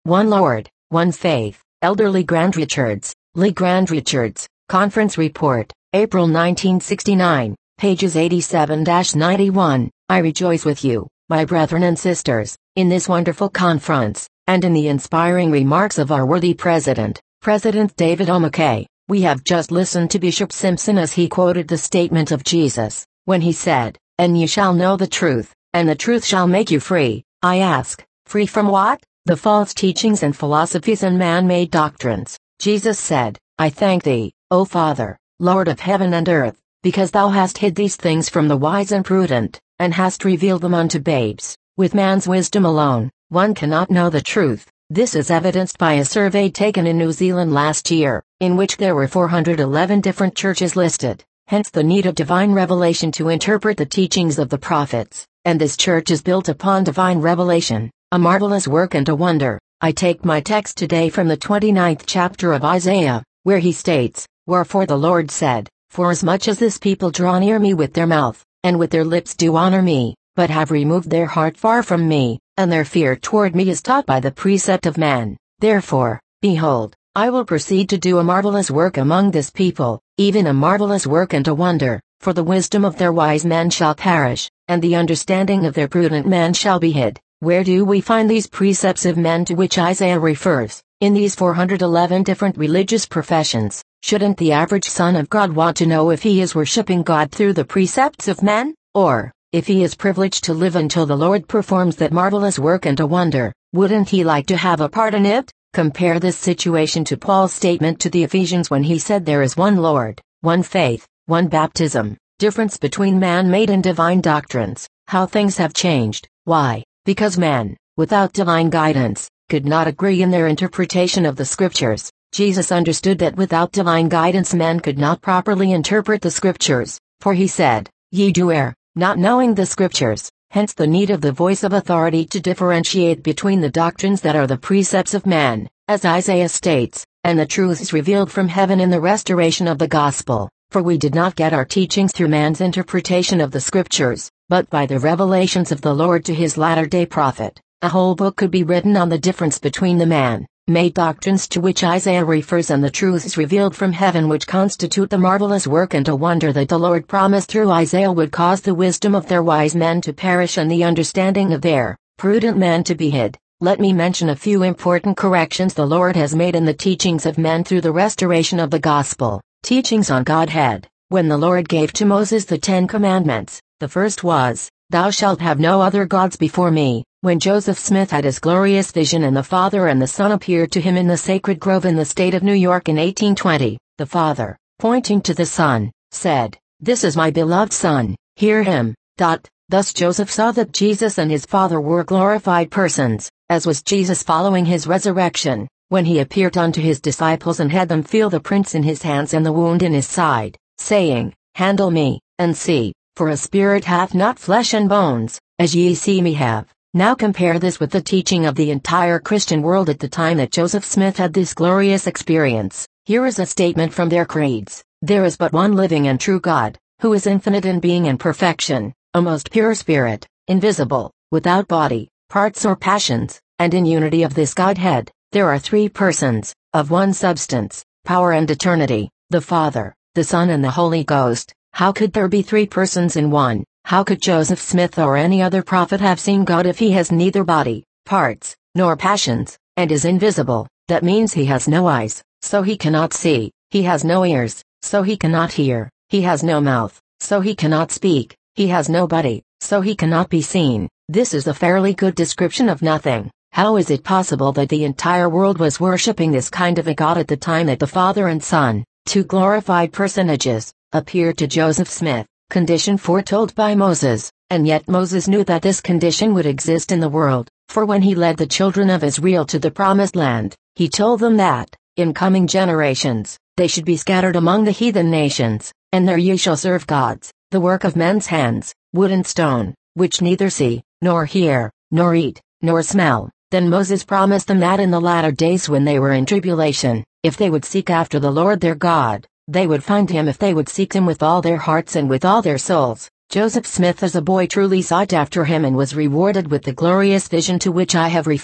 One Lord, one faith. Elder Lee Grand Richards, Lee Grand Richards, Conference Report, April 1969, pages 87-91. I rejoice with you, my brethren and sisters, in this wonderful conference, and in the inspiring remarks of our worthy President, President David O. McKay. We have just listened to Bishop Simpson as he quoted the statement of Jesus, when he said, "And you shall know the truth, and the truth shall make you free." I ask, free from what? The false teachings and philosophies and man-made doctrines. Jesus said, "I thank thee, O Father, Lord of heaven and earth, because thou hast hid these things from the wise and prudent, and hast revealed them unto babes." With man's wisdom alone, one cannot know the truth. This is evidenced by a survey taken in New Zealand last year, in which there were 411 different churches listed, hence the need of divine revelation to interpret the teachings of the prophets, and this church is built upon divine revelation, a marvelous work and a wonder. I take my text today from the 29th chapter of Isaiah, where he states, "Wherefore the Lord said, Forasmuch as this people draw near me with their mouth, and with their lips do honor me, but have removed their heart far from me, and their fear toward me is taught by the precept of man. Therefore, behold, I will proceed to do a marvelous work among this people, even a marvelous work and a wonder, for the wisdom of their wise men shall perish, and the understanding of their prudent men shall be hid." Where do we find these precepts of men to which Isaiah refers? In these 411 different religious professions. Shouldn't the average son of God want to know if he is worshiping God through the precepts of men, or if he is privileged to live until the Lord performs that marvelous work and a wonder? Wouldn't he like to have a part in it? Compare this situation to Paul's statement to the Ephesians when he said there is one Lord, one faith, one baptism. Difference between man-made and divine doctrines. How things have changed. Why? Because man, without divine guidance, could not agree in their interpretation of the scriptures. Jesus understood that without divine guidance men could not properly interpret the scriptures, for he said, "Ye do err, not knowing the scriptures." Hence the need of the voice of authority to differentiate between the doctrines that are the precepts of man, as Isaiah states, and the truths revealed from heaven in the restoration of the gospel. For we did not get our teachings through man's interpretation of the scriptures, but by the revelations of the Lord to his latter-day prophet. A whole book could be written on the difference between the man-made doctrines to which Isaiah refers and the truths revealed from heaven which constitute the marvelous work and a wonder that the Lord promised through Isaiah would cause the wisdom of their wise men to perish and the understanding of their prudent men to be hid. Let me mention a few important corrections the Lord has made in the teachings of men through the restoration of the gospel. Teachings on Godhead. When the Lord gave to Moses the 10 Commandments, the first was, "Thou shalt have no other gods before me." When Joseph Smith had his glorious vision and the Father and the Son appeared to him in the Sacred Grove in the state of New York in 1820, the Father, pointing to the Son, said, "This is my beloved Son, hear him." Thus Joseph saw that Jesus and his Father were glorified persons, as was Jesus following his resurrection, when he appeared unto his disciples and had them feel the prints in his hands and the wound in his side, saying, "Handle me, and see, for a spirit hath not flesh and bones, as ye see me have." Now compare this with the teaching of the entire Christian world at the time that Joseph Smith had this glorious experience. Here is a statement from their creeds. "There is but one living and true God, who is infinite in being and perfection, a most pure spirit, invisible, without body, parts or passions, and in unity of this Godhead, there are three persons, of one substance, power and eternity, the Father, the Son and the Holy Ghost." How could there be three persons in one? How could Joseph Smith or any other prophet have seen God if he has neither body, parts, nor passions, and is invisible? That means he has no eyes, so he cannot see; he has no ears, so he cannot hear; he has no mouth, so he cannot speak; he has no body, so he cannot be seen. This is a fairly good description of nothing. How is it possible that the entire world was worshipping this kind of a God at the time that the Father and Son, two glorified personages, appeared to Joseph Smith? Condition foretold by Moses, and yet Moses knew that this condition would exist in the world, for when he led the children of Israel to the promised land, he told them that, in coming generations, they should be scattered among the heathen nations, and there ye shall serve gods, the work of men's hands, wood and stone, which neither see, nor hear, nor eat, nor smell. Then Moses promised them that in the latter days when they were in tribulation, if they would seek after the Lord their God, they would find him if they would seek him with all their hearts and with all their souls. Joseph Smith as a boy truly sought after him and was rewarded with the glorious vision to which I have referred.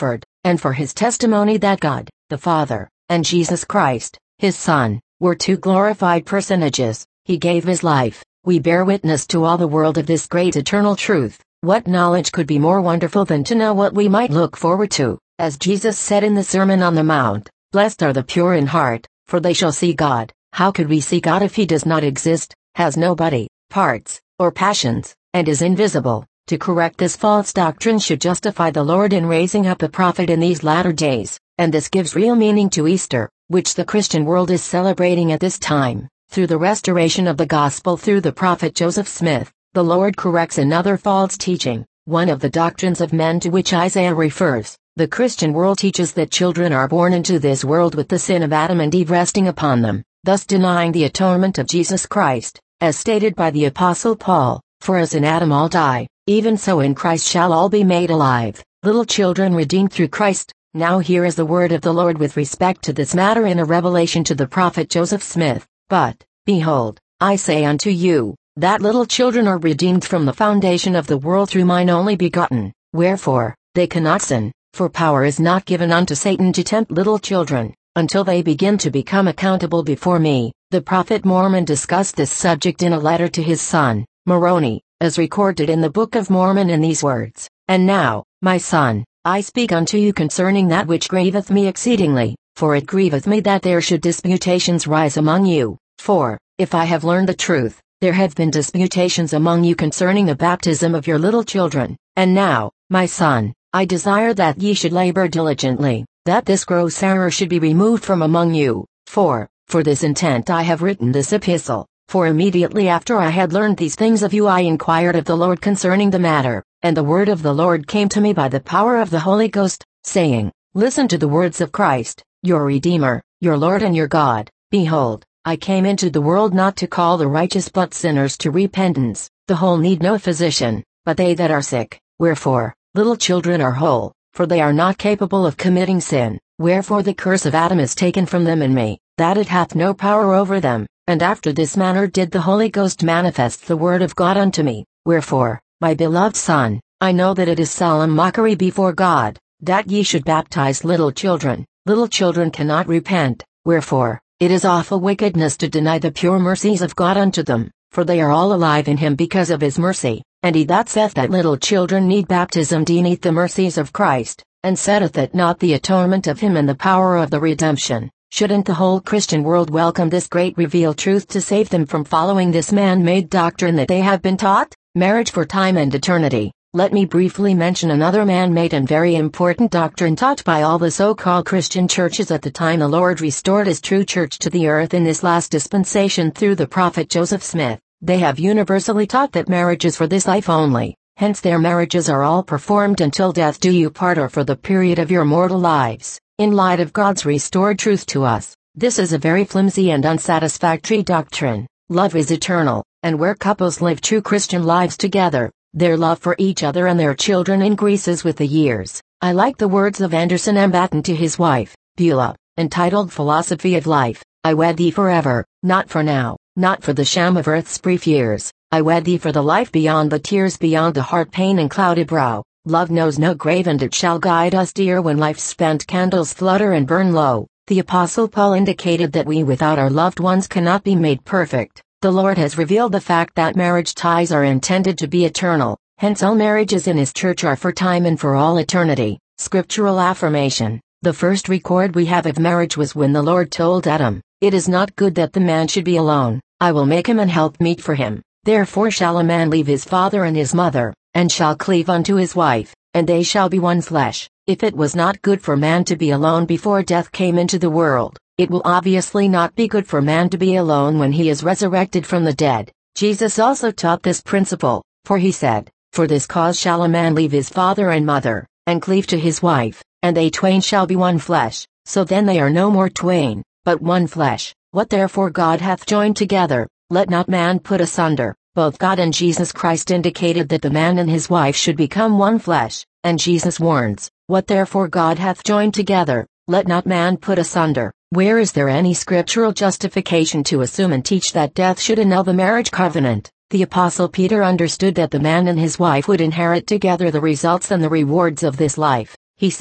and for his testimony that God, the Father, and Jesus Christ, his Son, were two glorified personages, he gave his life. We bear witness to all the world of this great eternal truth. What knowledge could be more wonderful than to know what we might look forward to? As Jesus said in the Sermon on the Mount, "Blessed are the pure in heart, for they shall see God." How could we see God if he does not exist, has no body, parts, or passions, and is invisible? To correct this false doctrine should justify the Lord in raising up a prophet in these latter days, and this gives real meaning to Easter, which the Christian world is celebrating at this time. Through the restoration of the gospel through the prophet Joseph Smith, the Lord corrects another false teaching, one of the doctrines of men to which Isaiah refers. The Christian world teaches that children are born into this world with the sin of Adam and Eve resting upon them, thus denying the atonement of Jesus Christ, as stated by the Apostle Paul, "For as in Adam all die, even so in Christ shall all be made alive." Little children redeemed through Christ. Now here is the word of the Lord with respect to this matter in a revelation to the prophet Joseph Smith. "But, behold, I say unto you, that little children are redeemed from the foundation of the world through mine only begotten. Wherefore, they cannot sin, for power is not given unto Satan to tempt little children, until they begin to become accountable before me." The prophet Mormon discussed this subject in a letter to his son, Moroni, as recorded in the Book of Mormon in these words, "And now, my son, I speak unto you concerning that which grieveth me exceedingly, for it grieveth me that there should disputations rise among you. For, if I have learned the truth, there have been disputations among you concerning the baptism of your little children. And now, my son, I desire that ye should labor diligently, that this gross error should be removed from among you. For this intent I have written this epistle. For immediately after I had learned these things of you I inquired of the Lord concerning the matter, and the word of the Lord came to me by the power of the Holy Ghost, saying, Listen to the words of Christ, your Redeemer, your Lord and your God. Behold, I came into the world not to call the righteous but sinners to repentance. The whole need no physician, but they that are sick. Wherefore, little children are whole, for they are not capable of committing sin. Wherefore the curse of Adam is taken from them in me, that it hath no power over them. And after this manner did the Holy Ghost manifest the word of God unto me. Wherefore, my beloved son, I know that it is solemn mockery before God, that ye should baptize little children. Little children cannot repent. Wherefore, it is awful wickedness to deny the pure mercies of God unto them, for they are all alive in him because of his mercy. And he that saith that little children need baptism denieth the mercies of Christ, and setteth that not the atonement of him and the power of the redemption. Shouldn't the whole Christian world welcome this great revealed truth to save them from following this man-made doctrine that they have been taught? Marriage for time and eternity. Let me briefly mention another man-made and very important doctrine taught by all the so-called Christian churches at the time the Lord restored his true church to the earth in this last dispensation through the prophet Joseph Smith. They have universally taught that marriage is for this life only, hence their marriages are all performed until death do you part or for the period of your mortal lives. In light of God's restored truth to us, this is a very flimsy and unsatisfactory doctrine. Love is eternal, and where couples live true Christian lives together, their love for each other and their children increases with the years. I like the words of Anderson M. Batten to his wife, Beulah, entitled Philosophy of Life. I wed thee forever, not for now, not for the sham of earth's brief years. I wed thee for the life beyond the tears, beyond the heart pain and clouded brow. Love knows no grave and it shall guide us dear when life's spent candles flutter and burn low. The Apostle Paul indicated that we without our loved ones cannot be made perfect. The Lord has revealed the fact that marriage ties are intended to be eternal, hence all marriages in his church are for time and for all eternity. Scriptural affirmation. The first record we have of marriage was when the Lord told Adam, It is not good that the man should be alone, I will make him an helpmeet for him. Therefore shall a man leave his father and his mother, and shall cleave unto his wife, and they shall be one flesh. If it was not good for man to be alone before death came into the world, it will obviously not be good for man to be alone when he is resurrected from the dead. Jesus also taught this principle, for he said, For this cause shall a man leave his father and mother, and cleave to his wife, and they twain shall be one flesh. So then they are no more twain, but one flesh. What therefore God hath joined together, let not man put asunder. Both God and Jesus Christ indicated that the man and his wife should become one flesh, and Jesus warns, What therefore God hath joined together, let not man put asunder. Where is there any scriptural justification to assume and teach that death should annul the marriage covenant? The Apostle Peter understood that the man and his wife would inherit together the results and the rewards of this life. He said,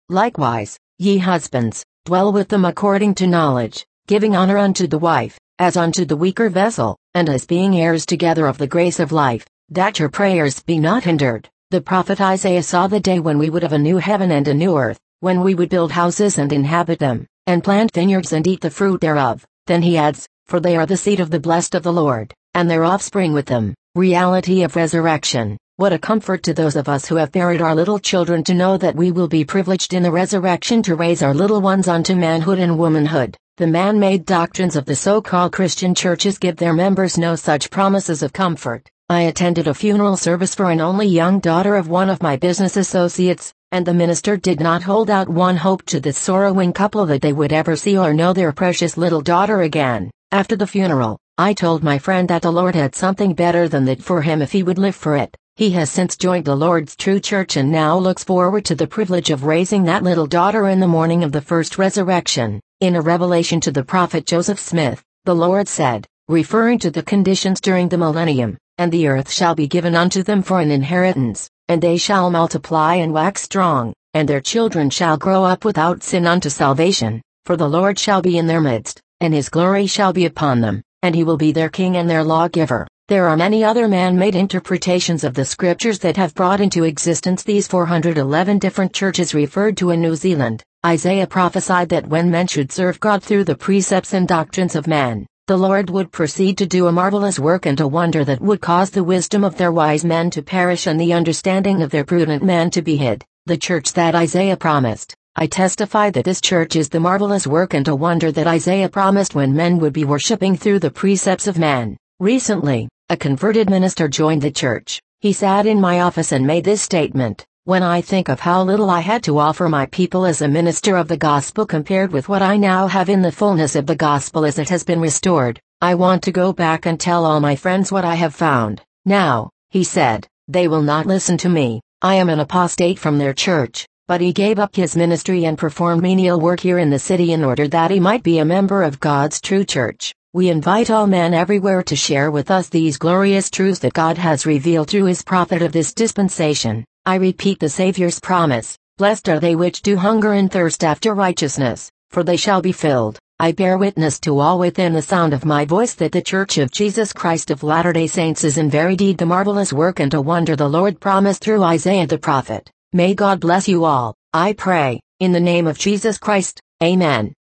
Likewise, ye husbands, dwell with them according to knowledge, giving honor unto the wife, as unto the weaker vessel, and as being heirs together of the grace of life, that your prayers be not hindered. The prophet Isaiah saw the day when we would have a new heaven and a new earth, when we would build houses and inhabit them, and plant vineyards and eat the fruit thereof. Then he adds, for they are the seed of the blessed of the Lord, and their offspring with them. Reality of resurrection. What a comfort to those of us who have buried our little children to know that we will be privileged in the resurrection to raise our little ones unto manhood and womanhood. The man-made doctrines of the so-called Christian churches give their members no such promises of comfort. I attended a funeral service for an only young daughter of one of my business associates, and the minister did not hold out one hope to the sorrowing couple that they would ever see or know their precious little daughter again. After the funeral, I told my friend that the Lord had something better than that for him if he would live for it. He has since joined the Lord's true church and now looks forward to the privilege of raising that little daughter in the morning of the first resurrection. In a revelation to the prophet Joseph Smith, the Lord said, referring to the conditions during the millennium, and the earth shall be given unto them for an inheritance, and they shall multiply and wax strong, and their children shall grow up without sin unto salvation, for the Lord shall be in their midst, and his glory shall be upon them, and he will be their king and their lawgiver. There are many other man-made interpretations of the scriptures that have brought into existence these 411 different churches referred to in New Zealand. Isaiah prophesied that when men should serve God through the precepts and doctrines of man, the Lord would proceed to do a marvelous work and a wonder that would cause the wisdom of their wise men to perish and the understanding of their prudent men to be hid. The church that Isaiah promised. I testify that this church is the marvelous work and a wonder that Isaiah promised when men would be worshiping through the precepts of man. Recently, a converted minister joined the church. He sat in my office and made this statement, when I think of how little I had to offer my people as a minister of the gospel compared with what I now have in the fullness of the gospel as it has been restored, I want to go back and tell all my friends what I have found. Now, he said, they will not listen to me. I am an apostate from their church, but he gave up his ministry and performed menial work here in the city in order that he might be a member of God's true church. We invite all men everywhere to share with us these glorious truths that God has revealed through his prophet of this dispensation. I repeat the Savior's promise, blessed are they which do hunger and thirst after righteousness, for they shall be filled. I bear witness to all within the sound of my voice that the Church of Jesus Christ of Latter-day Saints is in very deed the marvelous work and a wonder the Lord promised through Isaiah the prophet. May God bless you all, I pray, in the name of Jesus Christ, Amen.